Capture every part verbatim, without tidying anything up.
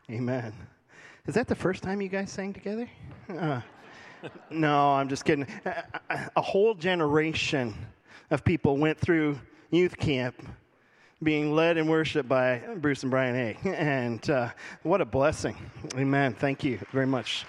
Amen. Is that the first time you guys sang together? Uh, no, I'm just kidding. A, a, a whole generation of people went through youth camp being led in worship by Bruce and Brian A. And uh, what a blessing. Amen. Thank you very much.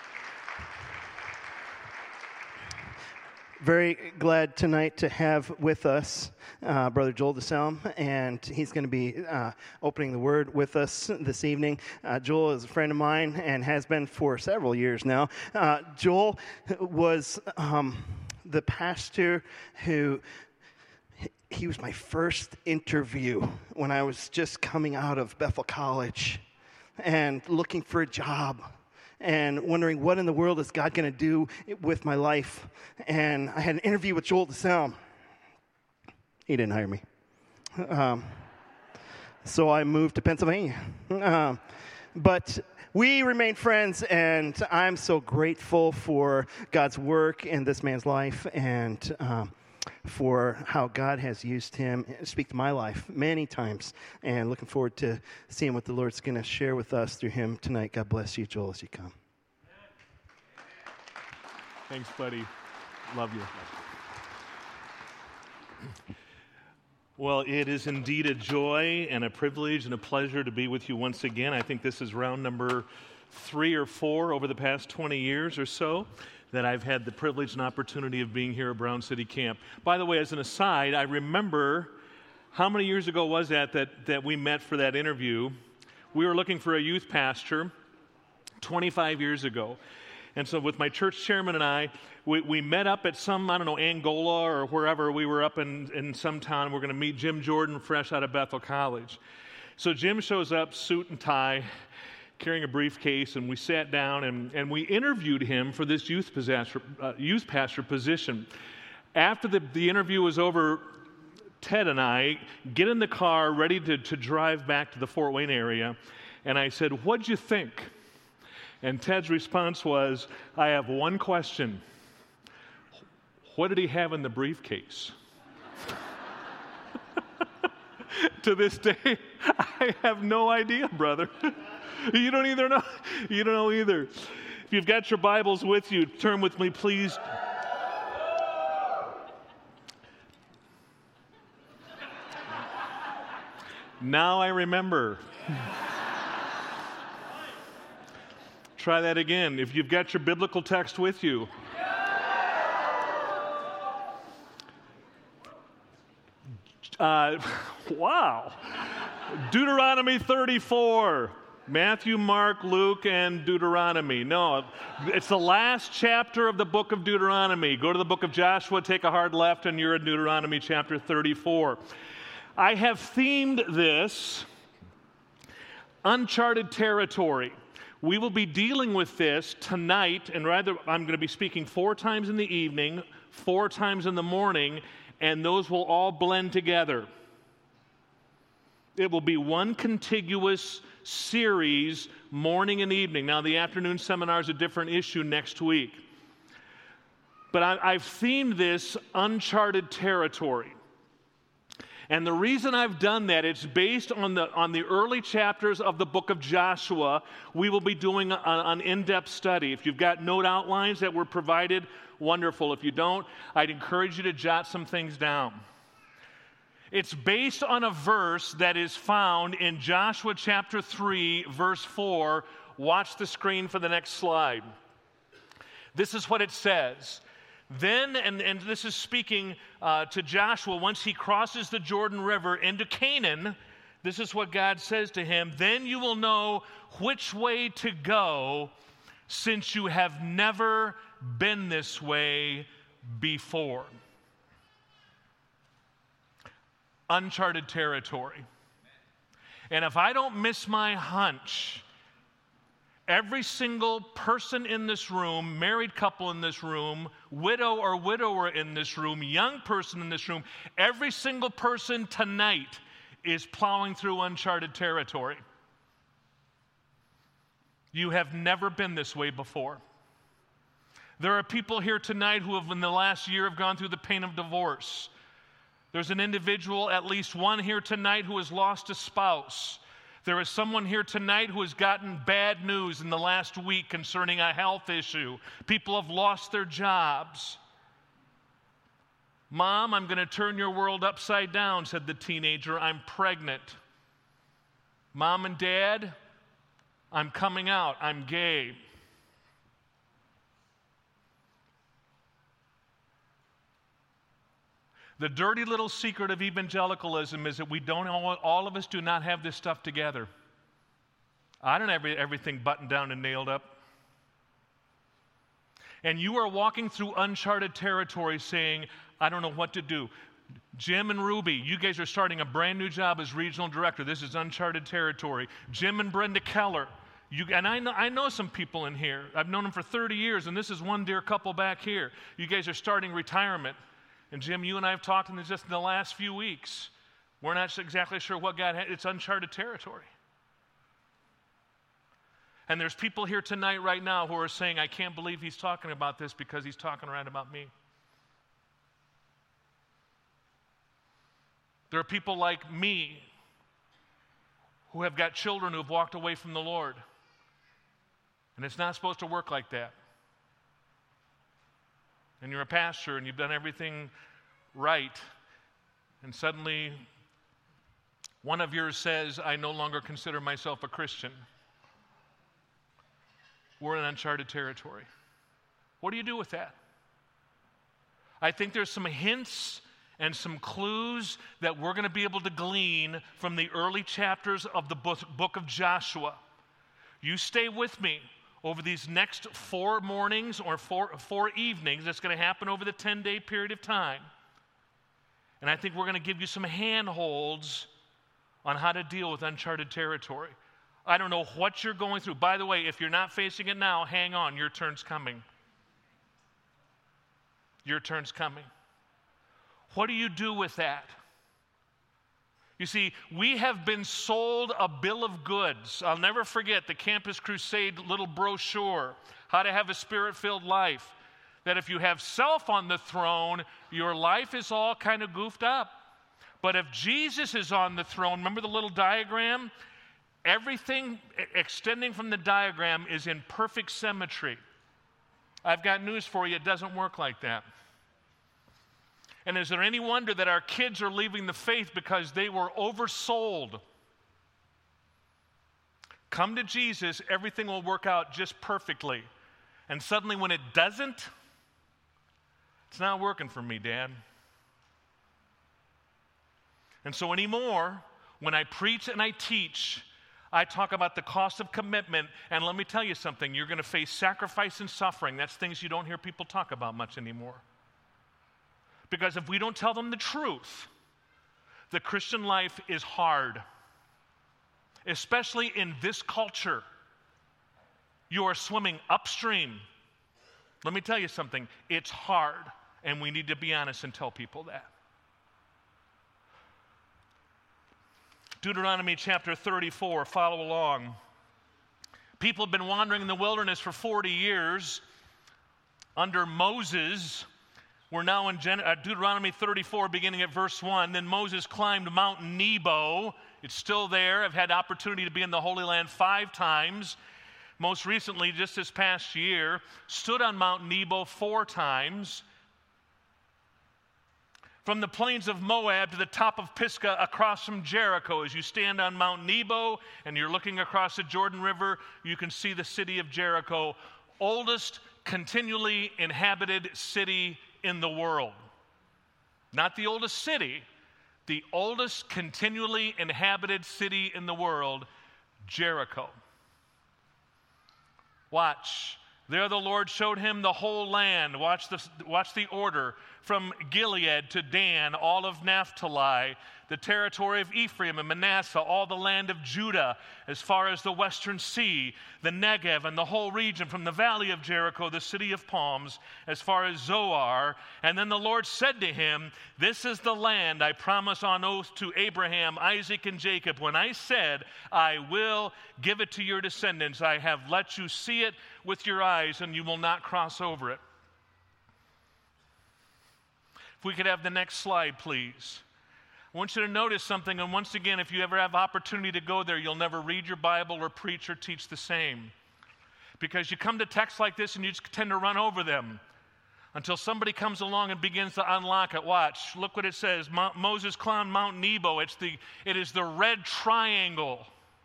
Very glad tonight to have with us uh, Brother Joel DeSalm, and he's going to be uh, opening the Word with us this evening. Uh, Joel is a friend of mine and has been for several years now. Uh, Joel was um, the pastor who, he was my first interview when I was just coming out of Bethel College and looking for a job, and wondering what in the world is God going to do with my life. And I had an interview with Joel DeSalm. He didn't hire me. Um, so I moved to Pennsylvania. Um, but we remain friends, and I'm so grateful for God's work in this man's life, and um, for how God has used him to speak to my life many times, and looking forward to seeing what the Lord's going to share with us through him tonight. God bless you, Joel, as you come. Thanks, buddy. Love you. Well, it is indeed a joy and a privilege and a pleasure to be with you once again. I think this is round number three or four over the past twenty years or so that I've had the privilege and opportunity of being here at Brown City Camp. By the way, as an aside, I remember how many years ago was that, that that we met for that interview. We were looking for a youth pastor twenty-five years ago. And so with my church chairman and I, we, we met up at some, I don't know, Angola or wherever. We were up in, in some town. We're going to meet Jim Jordan, fresh out of Bethel College. So Jim shows up, suit and tie, carrying a briefcase, and we sat down and, and we interviewed him for this youth pastor, uh, youth pastor position. After the, the interview was over, Ted and I get in the car ready to, to drive back to the Fort Wayne area, and I said, "What'd you think?" And Ted's response was, "I have one question. What did he have in the briefcase?" To this day, I have no idea, brother. You don't either know. You don't know either. If you've got your Bibles with you, turn with me, please. Now I remember. Try that again. If you've got your biblical text with you. Uh, wow. Deuteronomy thirty-four. Matthew, Mark, Luke, and Deuteronomy. No, it's the last chapter of the book of Deuteronomy. Go to the book of Joshua, take a hard left, and you're in Deuteronomy chapter thirty-four. I have themed this uncharted territory. We will be dealing with this tonight, and rather, I'm going to be speaking four times in the evening, four times in the morning, and those will all blend together. It will be one contiguous series, morning and evening. Now, the afternoon seminar is a different issue next week. But I, I've themed this uncharted territory. And the reason I've done that, it's based on the on the early chapters of the book of Joshua. We will be doing a, an in-depth study. If you've got note outlines that were provided, wonderful. If you don't, I'd encourage you to jot some things down. It's based on a verse that is found in Joshua chapter three, verse four. Watch the screen for the next slide. This is what it says. Then, and, and this is speaking uh, to Joshua, once he crosses the Jordan River into Canaan, this is what God says to him, "Then you will know which way to go, since you have never been this way before." Uncharted territory. And if I don't miss my hunch, every single person in this room, married couple in this room, widow or widower in this room, young person in this room, every single person tonight is plowing through uncharted territory. You have never been this way before. There are people here tonight who have in the last year have gone through the pain of divorce. There's an individual, at least one here tonight, who has lost a spouse. There is someone here tonight who has gotten bad news in the last week concerning a health issue. People have lost their jobs. Mom, I'm going to turn your world upside down, said the teenager. I'm pregnant. Mom and Dad, I'm coming out. I'm gay. The dirty little secret of evangelicalism is that we don't, all, all of us do not have this stuff together. I don't have everything buttoned down and nailed up. And you are walking through uncharted territory saying, I don't know what to do. Jim and Ruby, you guys are starting a brand new job as regional director. This is uncharted territory. Jim and Brenda Keller, you, and I know, I know some people in here. I've known them for thirty years, and this is one dear couple back here. You guys are starting retirement. And Jim, you and I have talked in just in the last few weeks. We're not exactly sure what God had. It's uncharted territory. And there's people here tonight right now who are saying, I can't believe he's talking about this because he's talking right about me. There are people like me who have got children who have walked away from the Lord. And it's not supposed to work like that. And you're a pastor and you've done everything right, and suddenly one of yours says, I no longer consider myself a Christian. We're in uncharted territory. What do you do with that? I think there's some hints and some clues that we're going to be able to glean from the early chapters of the book, book of Joshua. You stay with me over these next four mornings or four, four evenings. That's going to happen over the ten-day period of time. And I think we're going to give you some handholds on how to deal with uncharted territory. I don't know what you're going through. By the way, if you're not facing it now, hang on. Your turn's coming. Your turn's coming. What do you do with that? You see, we have been sold a bill of goods. I'll never forget the Campus Crusade little brochure, How to Have a Spirit-Filled Life, that if you have self on the throne, your life is all kind of goofed up. But if Jesus is on the throne, remember the little diagram? Everything extending from the diagram is in perfect symmetry. I've got news for you, it doesn't work like that. And is there any wonder that our kids are leaving the faith because they were oversold? Come to Jesus, everything will work out just perfectly. And suddenly when it doesn't, it's not working for me, Dad. And so anymore, when I preach and I teach, I talk about the cost of commitment. And let me tell you something, you're going to face sacrifice and suffering. That's things you don't hear people talk about much anymore. Because if we don't tell them the truth, the Christian life is hard. Especially in this culture. You are swimming upstream. Let me tell you something, it's hard, and we need to be honest and tell people that. Deuteronomy chapter thirty-four, follow along. People have been wandering in the wilderness for forty years under Moses. We're now in Gen- uh, Deuteronomy thirty-four, beginning at verse one. Then Moses climbed Mount Nebo. It's still there. I've had opportunity to be in the Holy Land five times. Most recently, just this past year, stood on Mount Nebo four times. From the plains of Moab to the top of Pisgah across from Jericho. As you stand on Mount Nebo and you're looking across the Jordan River, you can see the city of Jericho, oldest continually inhabited city in the world. Not the oldest city, the oldest continually inhabited city in the world, Jericho. Watch. There the Lord showed him the whole land. Watch the, watch the order. From Gilead to Dan, all of Naphtali, the territory of Ephraim and Manasseh, all the land of Judah, as far as the western sea, the Negev and the whole region, from the valley of Jericho, the city of palms, as far as Zoar. And then the Lord said to him, this is the land I promised on oath to Abraham, Isaac, and Jacob. When I said, I will give it to your descendants, I have let you see it with your eyes, and you will not cross over it. If we could have the next slide, please. I want you to notice something, and once again, if you ever have opportunity to go there, you'll never read your Bible or preach or teach the same. Because you come to texts like this and you just tend to run over them until somebody comes along and begins to unlock it. Watch, look what it says. Mo- Moses climbed Mount Nebo. It's the, it is the red triangle.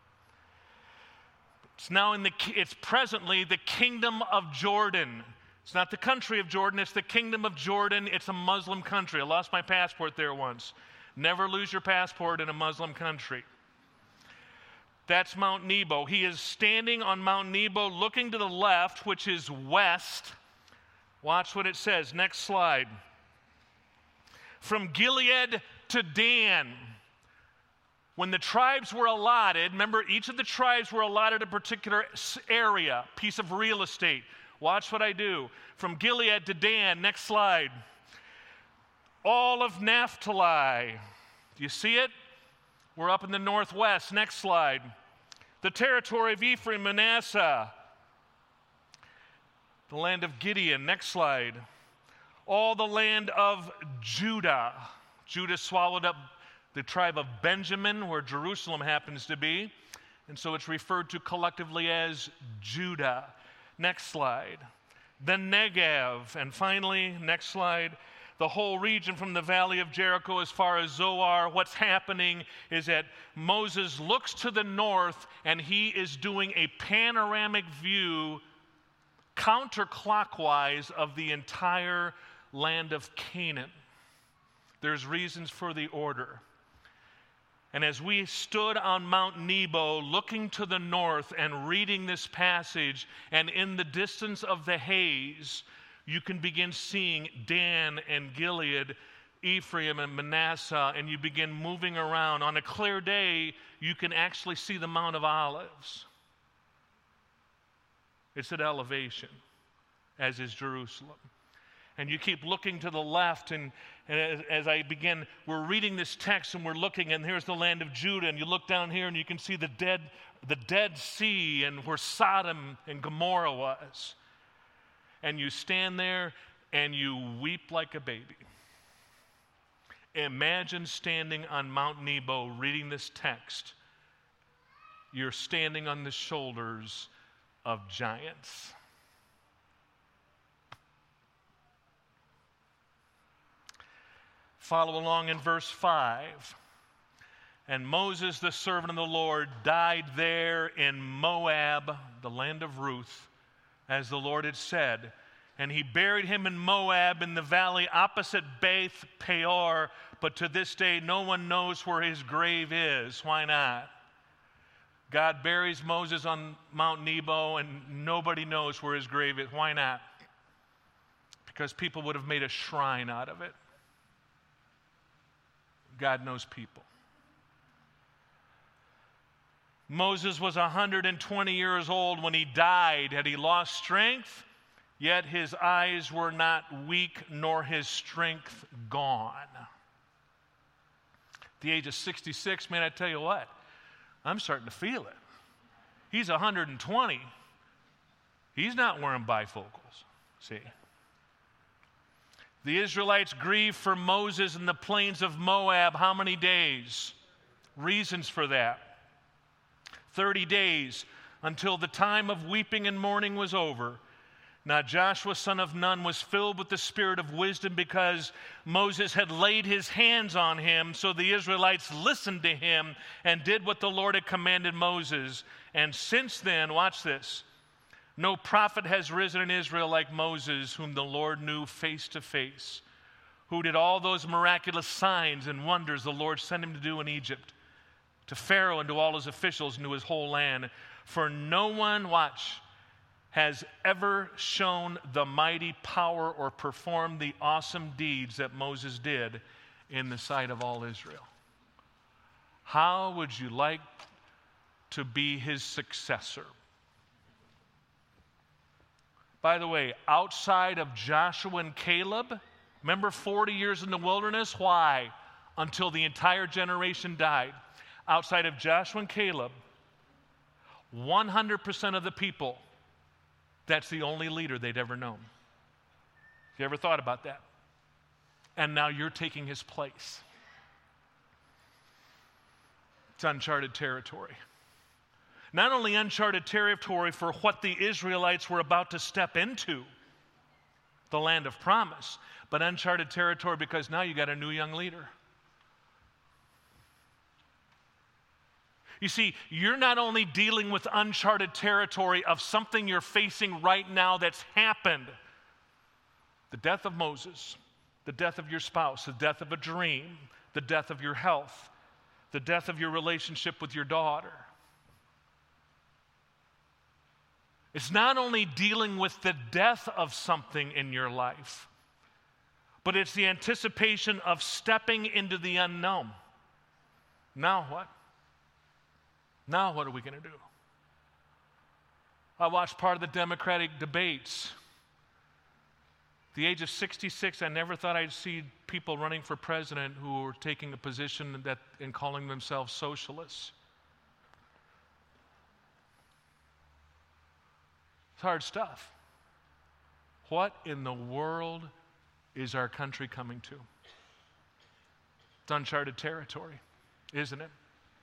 It's now in the, it's presently the kingdom of Jordan. It's not the country of Jordan, it's the kingdom of Jordan. It's a Muslim country. I lost my passport there once. Never lose your passport in a Muslim country. That's Mount Nebo. He is standing on Mount Nebo looking to the left, which is west. Watch what it says. Next slide. From Gilead to Dan. When the tribes were allotted, remember each of the tribes were allotted a particular area, piece of real estate. Watch what I do. From Gilead to Dan. Next slide. All of Naphtali. Do you see it? We're up in the northwest. Next slide. The territory of Ephraim, Manasseh. The land of Gideon. Next slide. All the land of Judah. Judah swallowed up the tribe of Benjamin, where Jerusalem happens to be. And so it's referred to collectively as Judah. Next slide. The Negev. And finally, next slide, the whole region from the valley of Jericho as far as Zoar. What's happening is that Moses looks to the north and he is doing a panoramic view counterclockwise of the entire land of Canaan. There's reasons for the order. And as we stood on Mount Nebo looking to the north and reading this passage, and in the distance of the haze, you can begin seeing Dan and Gilead, Ephraim and Manasseh, and you begin moving around. On a clear day, you can actually see the Mount of Olives. It's at elevation, as is Jerusalem. And you keep looking to the left, and, and as, as I begin, we're reading this text and we're looking, and here's the land of Judah, and you look down here and you can see the dead, the Dead Sea and where Sodom and Gomorrah was. And you stand there and you weep like a baby. Imagine standing on Mount Nebo reading this text. You're standing on the shoulders of giants. Follow along in verse five. And Moses, the servant of the Lord, died there in Moab, the land of Ruth, as the Lord had said. And he buried him in Moab in the valley opposite Beth Peor, but to this day no one knows where his grave is. Why not? God buries Moses on Mount Nebo and nobody knows where his grave is. Why not? Because people would have made a shrine out of it. God knows people. Moses was one hundred twenty years old when he died. Had he lost strength? Yet his eyes were not weak, nor his strength gone. At the age of sixty-six, man, I tell you what, I'm starting to feel it. He's one hundred twenty. He's not wearing bifocals, see. The Israelites grieved for Moses in the plains of Moab. How many days? Reasons for that. Thirty days, until the time of weeping and mourning was over. Now Joshua, son of Nun, was filled with the spirit of wisdom because Moses had laid his hands on him. So the Israelites listened to him and did what the Lord had commanded Moses. And since then, watch this, no prophet has risen in Israel like Moses, whom the Lord knew face to face, who did all those miraculous signs and wonders the Lord sent him to do in Egypt, to Pharaoh and to all his officials and to his whole land. For no one, watch, has ever shown the mighty power or performed the awesome deeds that Moses did in the sight of all Israel. How would you like to be his successor? By the way, outside of Joshua and Caleb, remember forty years in the wilderness? Why? Until the entire generation died. Outside of Joshua and Caleb, one hundred percent of the people, that's the only leader they'd ever known. You ever thought about that? And now you're taking his place. uncharted territory. Not only uncharted territory for what the Israelites were about to step into, the land of promise, but uncharted territory because now you got a new young leader. You see, you're not only dealing with uncharted territory of something you're facing right now that's happened. The death of Moses, the death of your spouse, the death of a dream, the death of your health, the death of your relationship with your daughter. It's not only dealing with the death of something in your life, but it's the anticipation of stepping into the unknown. Now what? Now what are we going to do? I watched part of the Democratic debates. At the age of sixty-six, I never thought I'd see people running for president who were taking a position that and calling themselves socialists. It's hard stuff. What in the world is our country coming to? It's uncharted territory, isn't it?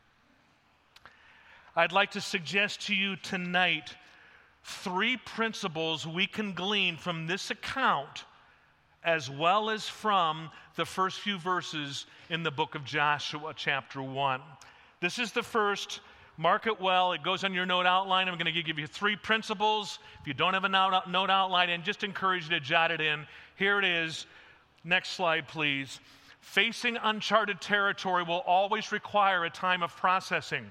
I'd like to suggest to you tonight three principles we can glean from this account as well as from the first few verses in the book of Joshua, chapter one. This is the first. Mark it well. It goes on your note outline. I'm going to give you three principles. If you don't have a note, note outline, and just encourage you to jot it in. Here it is. Next slide, please. Facing uncharted territory will always require a time of processing.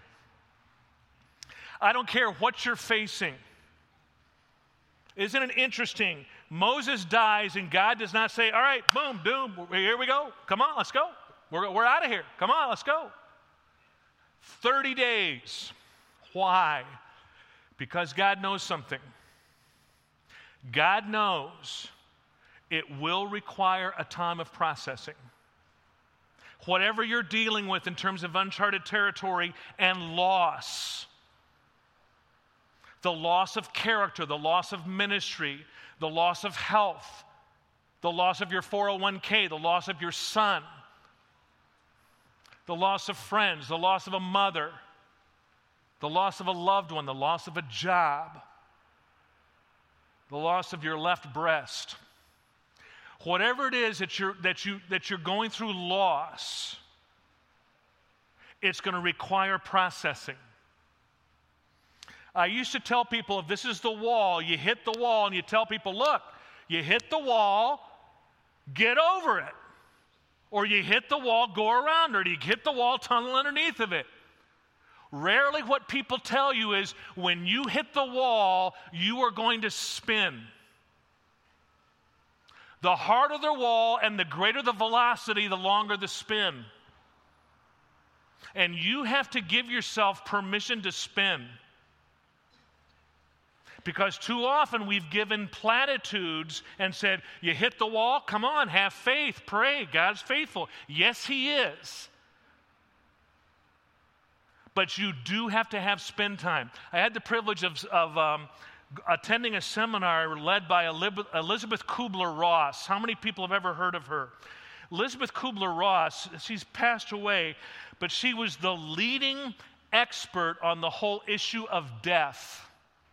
I don't care what you're facing. Isn't it interesting? Moses dies and God does not say, all right, boom, doom, here we go. Come on, let's go. We're, we're out of here. Come on, let's go. thirty days. Why? Because God knows something. God knows it will require a time of processing. Whatever you're dealing with in terms of uncharted territory and loss, the loss of character, the loss of ministry, the loss of health, the loss of your four oh one k, the loss of your son, the loss of friends, the loss of a mother, the loss of a loved one, the loss of a job, the loss of your left breast. Whatever it is that you're, that you, that you're going through loss, it's going to require processing. I used to tell people, if this is the wall, you hit the wall, and you tell people, look, you hit the wall, get over it. Or you hit the wall, go around it. Or you hit the wall, tunnel underneath of it. Rarely what people tell you is, when you hit the wall, you are going to spin. The harder the wall and the greater the velocity, the longer the spin. And you have to give yourself permission to spin. Because too often we've given platitudes and said, you hit the wall, come on, have faith, pray, God's faithful. Yes, He is. But you do have to have spend time. I had the privilege of, of um, attending a seminar led by Elizabeth Kubler-Ross. How many people have ever heard of her? Elizabeth Kubler-Ross, she's passed away, but she was the leading expert on the whole issue of death.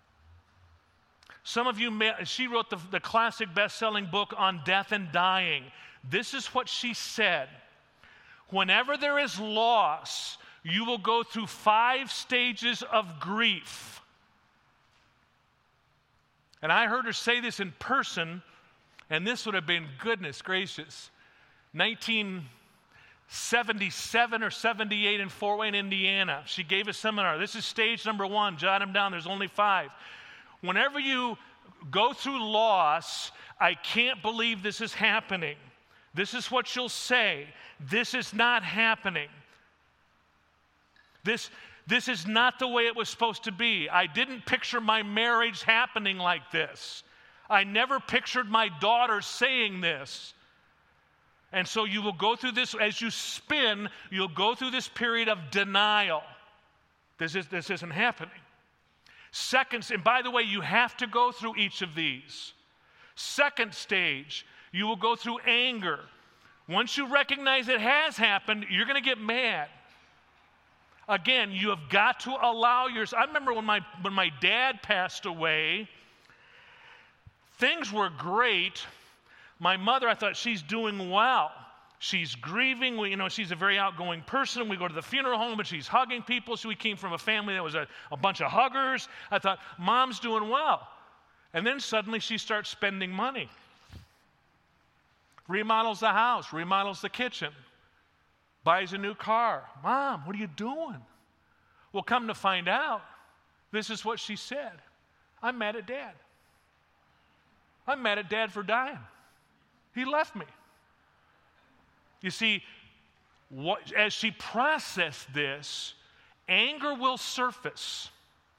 Some of you, may, she wrote the, the classic best-selling book on death and dying. This is what she said. Whenever there is loss, you will go through five stages of grief. And I heard her say this in person, and this would have been, goodness gracious, nineteen seventy-seven or seventy-eight in Fort Wayne, Indiana. She gave a seminar. This is stage number one. Jot them down. There's only five. Whenever you go through loss, I can't believe this is happening. This is what you'll say. This is not happening. This, this is not the way it was supposed to be. I didn't picture my marriage happening like this. I never pictured my daughter saying this. And so you will go through this, as you spin, you'll go through this period of denial. This, is, this isn't happening. Second, and by the way, you have to go through each of these. Second stage, you will go through anger. Once you recognize it has happened, you're going to get mad. Again, you have got to allow yourself. I remember when my, when my dad passed away, things were great. My mother, I thought, she's doing well. She's grieving. We, you know, she's a very outgoing person. We go to the funeral home, and she's hugging people. So we came from a family that was a, a bunch of huggers. I thought, Mom's doing well. And then suddenly she starts spending money. Remodels the house, remodels the kitchen, buys a new car. Mom, what are you doing? Well, come to find out, this is what she said. I'm mad at Dad. I'm mad at Dad for dying. He left me. You see, what, as she processed this, anger will surface.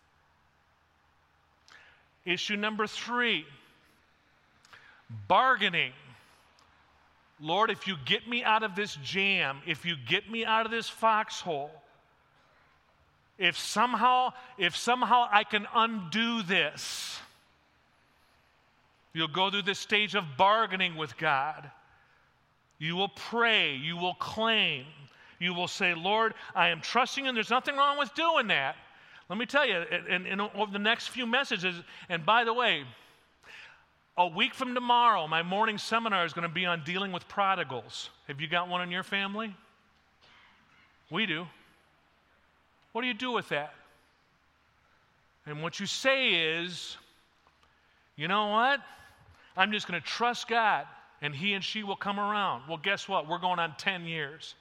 Issue number three, bargaining. Lord, if you get me out of this jam, if you get me out of this foxhole, if somehow, if somehow I can undo this, you'll go through this stage of bargaining with God. You will pray, you will claim, you will say, Lord, I am trusting you, and there's nothing wrong with doing that. Let me tell you, in, in, over the next few messages, and by the way, a week from tomorrow, my morning seminar is going to be on dealing with prodigals. Have you got one in your family? We do. What do you do with that? And what you say is, you know what? I'm just going to trust God, and he and she will come around. Well, guess what? We're going on ten years.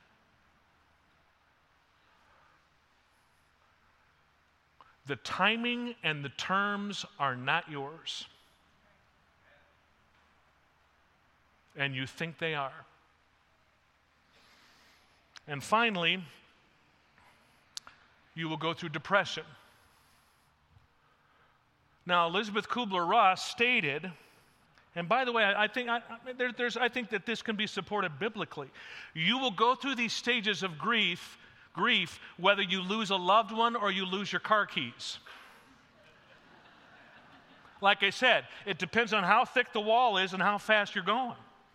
The timing and the terms are not yours. And you think they are. And finally, you will go through depression. Now, Elizabeth Kubler-Ross stated, and by the way, I, I think I, there, there's, I think that this can be supported biblically. You will go through these stages of grief, grief, whether you lose a loved one or you lose your car keys. Like I said, it depends on how thick the wall is and how fast you're going.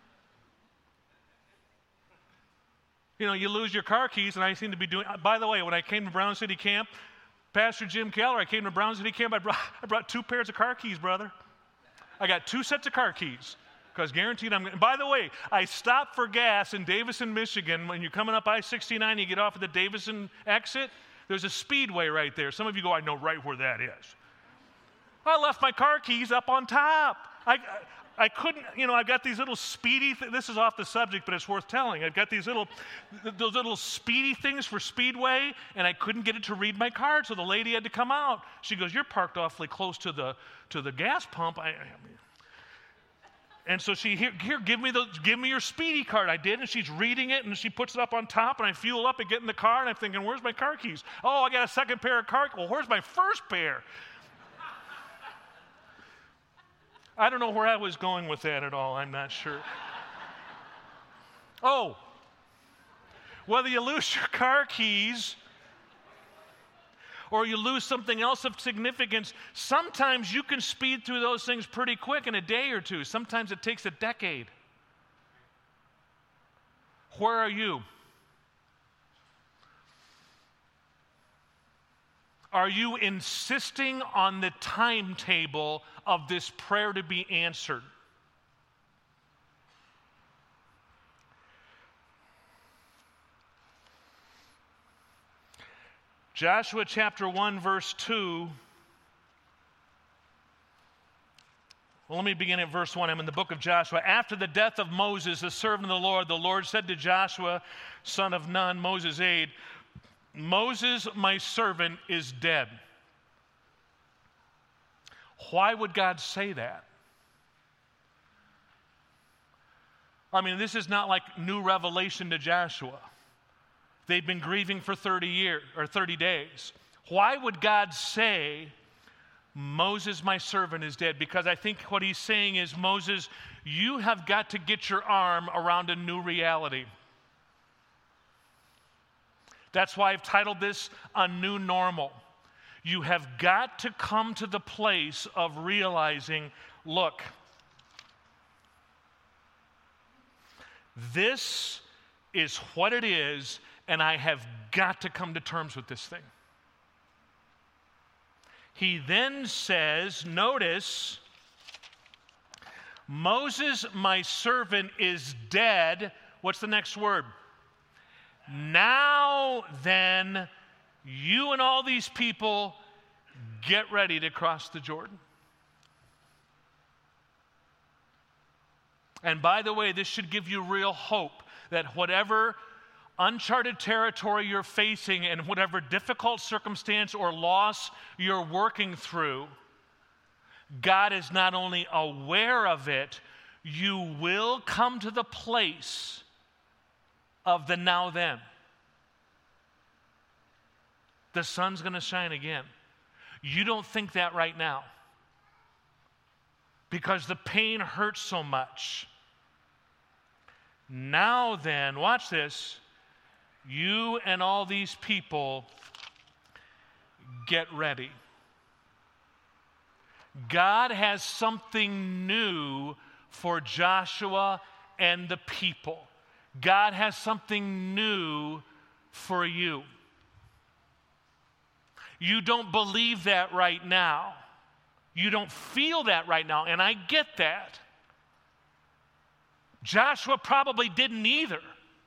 You know, you lose your car keys, and I seem to be doing. By the way, when I came to Brown City Camp, Pastor Jim Keller, I came to Brown City Camp. I brought, I brought two pairs of car keys, brother. I got two sets of car keys because guaranteed I'm. And by the way, I stopped for gas in Davison, Michigan. When you're coming up I sixty-nine, you get off at the Davison exit. There's a speedway right there. Some of you go, I know right where that is. I left my car keys up on top. I. I I couldn't, you know, I've got these little speedy, th- this is off the subject, but it's worth telling. I've got these little, th- those little speedy things for Speedway, and I couldn't get it to read my card, so the lady had to come out. She goes, you're parked awfully close to the to the gas pump. I, I mean, and so she, here, here, give me the, give me your speedy card. I did, and she's reading it, and she puts it up on top, and I fuel up and get in the car, and I'm thinking, where's my car keys? Oh, I got a second pair of car keys. Well, where's my first pair? I don't know where I was going with that at all. I'm not sure. Oh, whether you lose your car keys or you lose something else of significance, sometimes you can speed through those things pretty quick in a day or two. Sometimes it takes a decade. Where are you? Are you insisting on the timetable of this prayer to be answered? Joshua chapter one, verse two. Well, let me begin at verse one. I'm in the book of Joshua. After the death of Moses, the servant of the Lord, the Lord said to Joshua, son of Nun, Moses' aide, Moses, my servant, is dead. Why would God say that? I mean, this is not like new revelation to Joshua. They've been grieving for thirty years or thirty days. Why would God say, Moses, my servant, is dead? Because I think what he's saying is, Moses, you have got to get your arm around a new reality. That's why I've titled this A New Normal. You have got to come to the place of realizing, look, this is what it is, and I have got to come to terms with this thing. He then says, notice, Moses, my servant, is dead. What's the next word? Now then, you and all these people get ready to cross the Jordan. And by the way, this should give you real hope that whatever uncharted territory you're facing and whatever difficult circumstance or loss you're working through, God is not only aware of it, you will come to the place of the now then. The sun's going to shine again. You don't think that right now because the pain hurts so much. Now then, watch this, you and all these people get ready. God has something new for Joshua and the people. God has something new for you. You don't believe that right now. You don't feel that right now, and I get that. Joshua probably didn't either.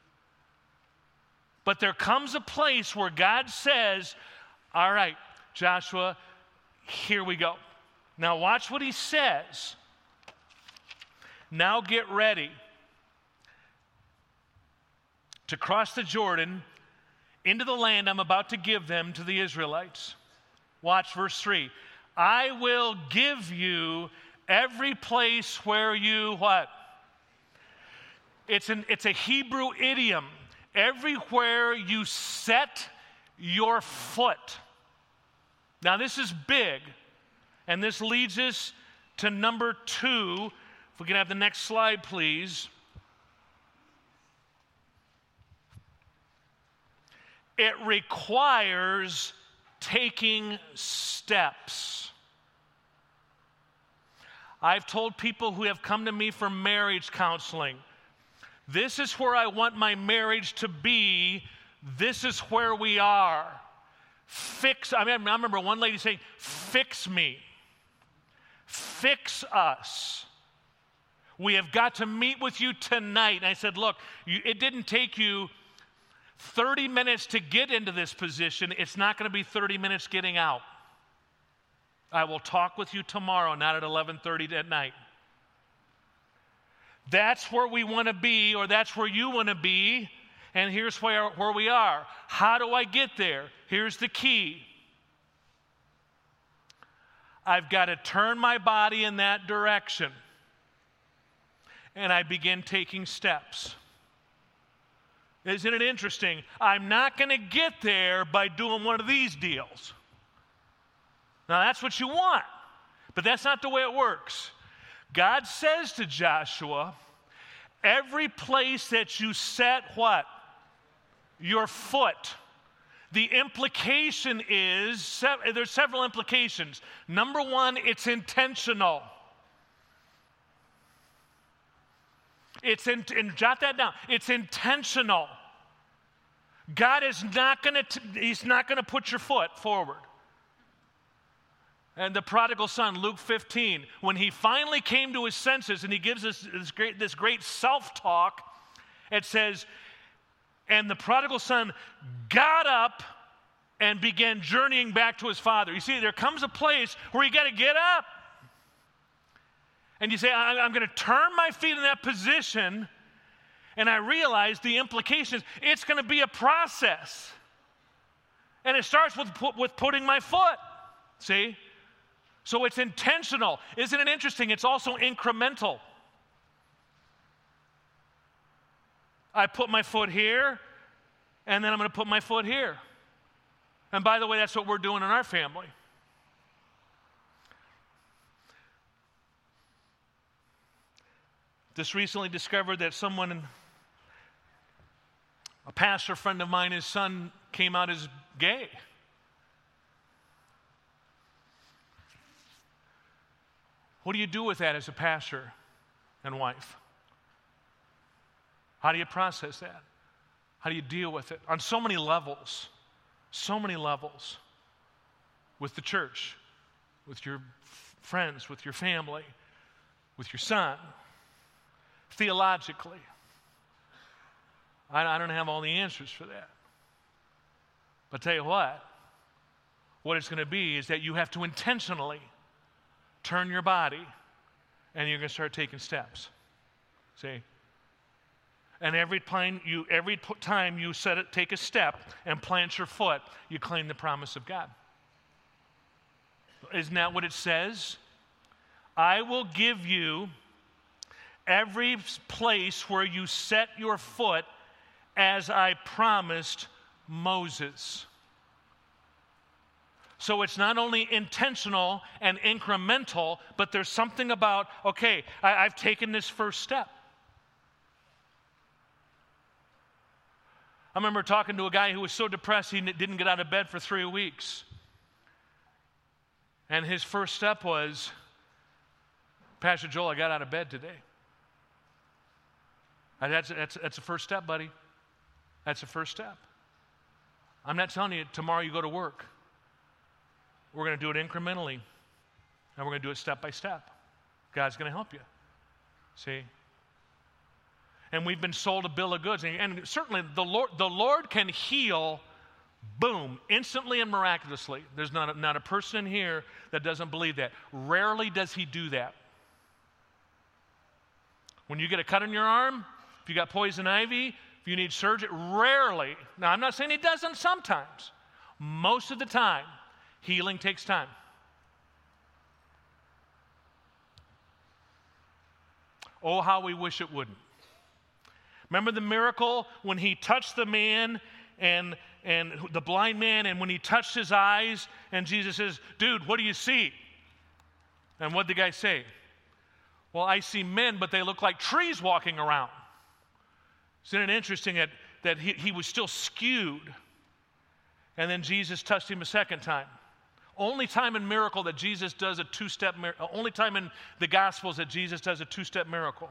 But there comes a place where God says, all right, Joshua, here we go. Now watch what he says. Now get ready to cross the Jordan into the land I'm about to give them to the Israelites. Watch verse three. I will give you every place where you what? It's an it's a Hebrew idiom. Everywhere you set your foot. Now this is big, and this leads us to number two. If we can have the next slide, please. It requires taking steps. I've told people who have come to me for marriage counseling, this is where I want my marriage to be. This is where we are. Fix, I mean, I remember one lady saying, fix me. Fix us. We have got to meet with you tonight. And I said, look, you, it didn't take you thirty minutes to get into this position. It's not going to be thirty minutes getting out. I will talk with you tomorrow, not at eleven thirty at night. That's where we want to be, or that's where you want to be, and here's where, where we are. How do I get there? Here's the key. I've got to turn my body in that direction, and I begin taking steps. Isn't it interesting? I'm not going to get there by doing one of these deals. Now, that's what you want, but that's not the way it works. God says to Joshua, every place that you set what? Your foot. The implication is, there's several implications. Number one, it's intentional. It's in, and jot that down. It's intentional. God is not going to, he's not going to put your foot forward. And the prodigal son, Luke fifteen, when he finally came to his senses and he gives us this great, this great self-talk, it says, and the prodigal son got up and began journeying back to his father. You see, there comes a place where you got to get up. And you say, I'm going to turn my feet in that position, and I realize the implications. It's going to be a process. And it starts with, with putting my foot, see? So it's intentional. Isn't it interesting? It's also incremental. I put my foot here, and then I'm going to put my foot here. And by the way, that's what we're doing in our family. Just recently discovered that someone, a pastor friend of mine, his son came out as gay. What do you do with that as a pastor and wife? How do you process that? How How do you deal with it? On so many levels, so many levels. With the church, with your f- friends, with your family, with your son, theologically. I, I don't have all the answers for that. But tell you what, what it's going to be is that you have to intentionally turn your body and you're going to start taking steps. See? And every time you, every time you set it, take a step and plant your foot, you claim the promise of God. Isn't that what it says? I will give you every place where you set your foot as I promised Moses. So it's not only intentional and incremental, but there's something about, okay, I, I've taken this first step. I remember talking to a guy who was so depressed he didn't get out of bed for three weeks. And his first step was, Pastor Joel, I got out of bed today. And that's, that's, that's the first step, buddy. That's the first step. I'm not telling you tomorrow you go to work. We're going to do it incrementally. And we're going to do it step by step. God's going to help you. See? And we've been sold a bill of goods. And, and certainly the Lord, the Lord can heal, boom, instantly and miraculously. There's not a, not a person in here that doesn't believe that. Rarely does he do that. When you get a cut on your arm, if you got poison ivy, if you need surgery, rarely. Now, I'm not saying he doesn't sometimes. Most of the time, healing takes time. Oh, how we wish it wouldn't. Remember the miracle when he touched the man and, and the blind man, and when he touched his eyes, and Jesus says, dude, what do you see? And what did the guy say? Well, I see men, but they look like trees walking around. Isn't it interesting that, that he, he was still skewed? And then Jesus touched him a second time. Only time in miracle that Jesus does a two-step miracle. Only time in the Gospels that Jesus does a two-step miracle.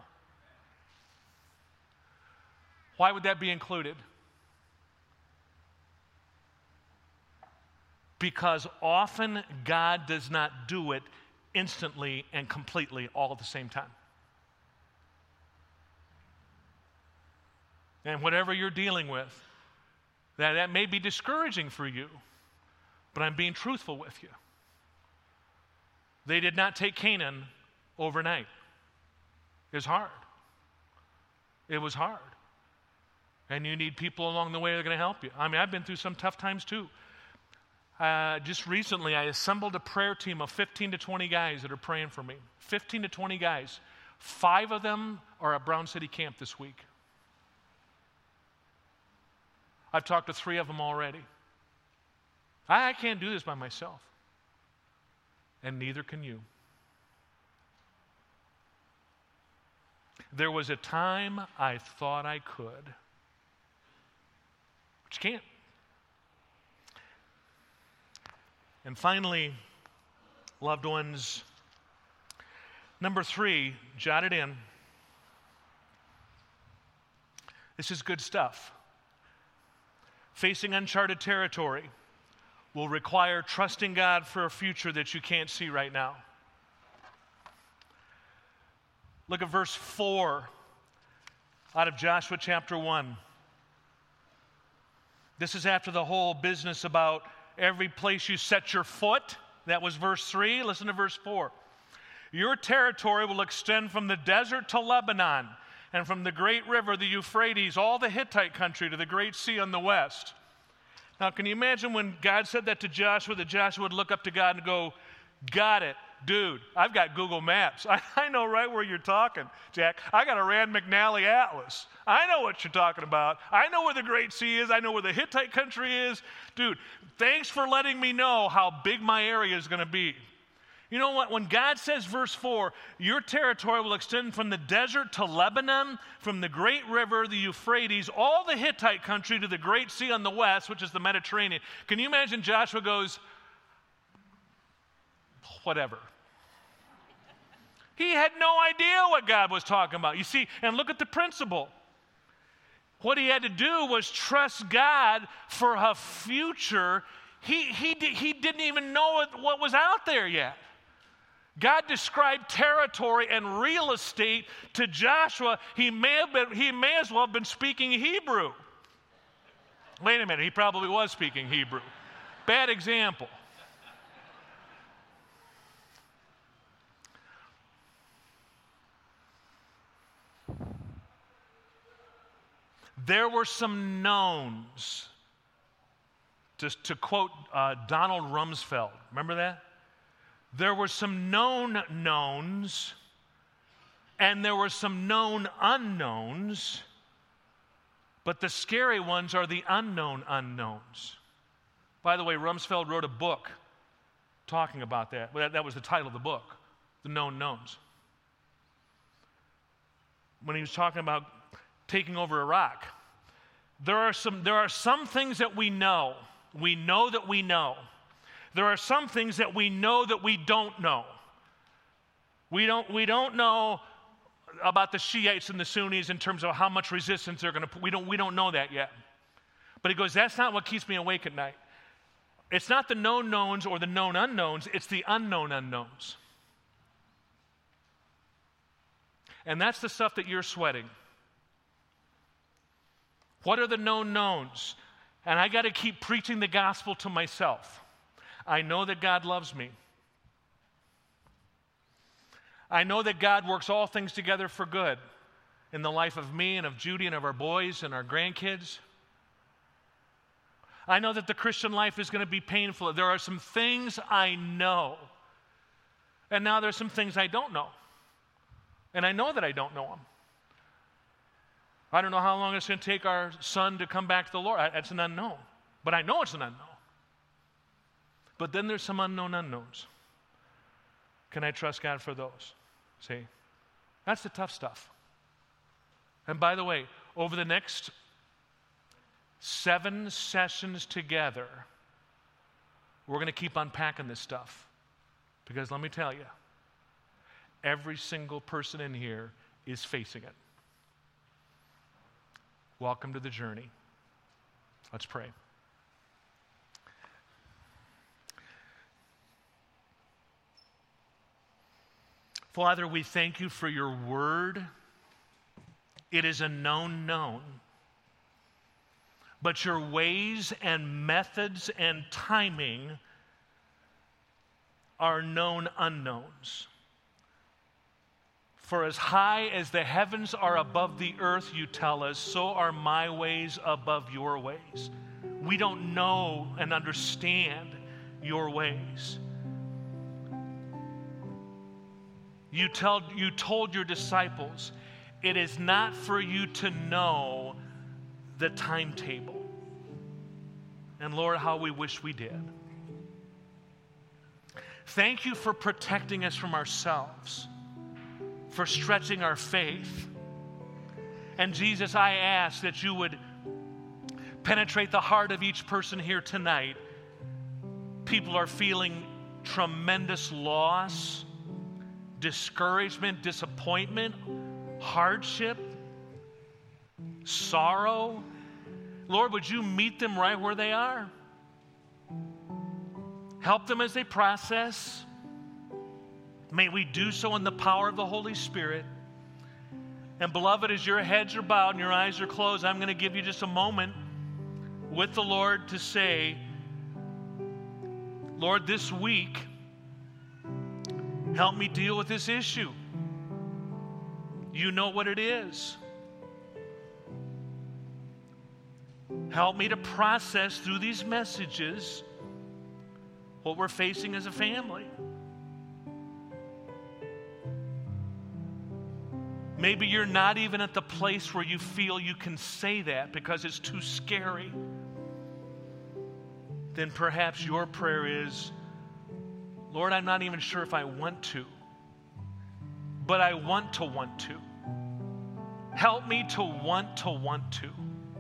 Why would that be included? Because often God does not do it instantly and completely all at the same time. And whatever you're dealing with, that, that may be discouraging for you, but I'm being truthful with you. They did not take Canaan overnight. It was hard. It was hard. And you need people along the way that are going to help you. I mean, I've been through some tough times too. Uh, just recently, I assembled a prayer team of fifteen to twenty guys that are praying for me. fifteen to twenty guys. Five of them are at Brown City Camp this week. I've talked to three of them already. I, I can't do this by myself. And neither can you. There was a time I thought I could. But you can't. And finally, loved ones, number three, jot it in. This is good stuff. Facing uncharted territory will require trusting God for a future that you can't see right now. Look at verse four out of Joshua chapter one. This is after the whole business about every place you set your foot. That was verse three. Listen to verse four. Your territory will extend from the desert to Lebanon, and from the great river, the Euphrates, all the Hittite country to the great sea on the west. Now, can you imagine when God said that to Joshua, that Joshua would look up to God and go, got it, dude, I've got Google Maps. I, I know right where you're talking, Jack. I got a Rand McNally Atlas. I know what you're talking about. I know where the Great Sea is. I know where the Hittite country is. Dude, thanks for letting me know how big my area is going to be. You know what? When God says, verse four, your territory will extend from the desert to Lebanon, from the great river, the Euphrates, all the Hittite country to the great sea on the west, which is the Mediterranean. Can you imagine Joshua goes, whatever. He had no idea what God was talking about. You see, and look at the principle. What he had to do was trust God for a future. He, he, he didn't even know what, what was out there yet. God described territory and real estate to Joshua. He may have been, he may as well have been speaking Hebrew. Wait a minute, he probably was speaking Hebrew. Bad example. There were some knowns. Just to quote uh, Donald Rumsfeld, remember that? There were some known knowns, and there were some known unknowns, but the scary ones are the unknown unknowns. By the way, Rumsfeld wrote a book talking about that. Well, that, that was the title of the book, The Known Knowns. When he was talking about taking over Iraq, there are some, there are some things that we know. We know that we know. There are some things that we know that we don't know. We don't, we don't know about the Shiites and the Sunnis in terms of how much resistance they're going to put. We don't, we don't know that yet. But he goes, that's not what keeps me awake at night. It's not the known knowns or the known unknowns. It's the unknown unknowns. And that's the stuff that you're sweating. What are the known knowns? And I got to keep preaching the gospel to myself. I know that God loves me. I know that God works all things together for good in the life of me and of Judy and of our boys and our grandkids. I know that the Christian life is going to be painful. There are some things I know. And now there's some things I don't know. And I know that I don't know them. I don't know how long it's going to take our son to come back to the Lord. That's an unknown. But I know it's an unknown. But then there's some unknown unknowns. Can I trust God for those? See? That's the tough stuff. And by the way, over the next seven sessions together, we're going to keep unpacking this stuff. Because let me tell you, every single person in here is facing it. Welcome to the journey. Let's pray. Father, we thank you for your word. It is a known known. But your ways and methods and timing are known unknowns. For as high as the heavens are above the earth, you tell us, so are my ways above your ways. We don't know and understand your ways. You, tell, you told your disciples, it is not for you to know the timetable. And Lord, how we wish we did. Thank you for protecting us from ourselves, for stretching our faith. And Jesus, I ask that you would penetrate the heart of each person here tonight. People are feeling tremendous loss, discouragement, disappointment, hardship, sorrow. Lord, would you meet them right where they are? Help them as they process. May we do so in the power of the Holy Spirit. And beloved, as your heads are bowed and your eyes are closed, I'm going to give you just a moment with the Lord to say, Lord, this week, help me deal with this issue. You know what it is. Help me to process through these messages what we're facing as a family. Maybe you're not even at the place where you feel you can say that because it's too scary. Then perhaps your prayer is, Lord, I'm not even sure if I want to, but I want to want to. Help me to want to want to.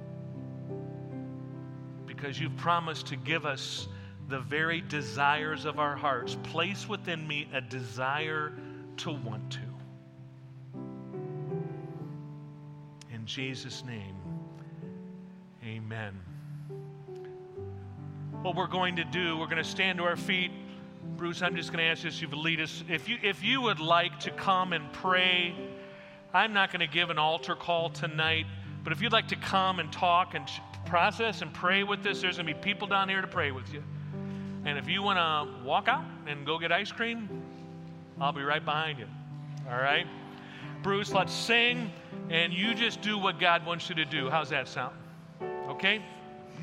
Because you've promised to give us the very desires of our hearts. Place within me a desire to want to. In Jesus' name, Amen. What we're going to do, we're going to stand to our feet. Bruce, I'm just going to ask you to lead us. If you, if you would like to come and pray, I'm not going to give an altar call tonight, but if you'd like to come and talk and process and pray with us, there's going to be people down here to pray with you. And if you want to walk out and go get ice cream, I'll be right behind you. All right? Bruce, let's sing, and you just do what God wants you to do. How's that sound? Okay?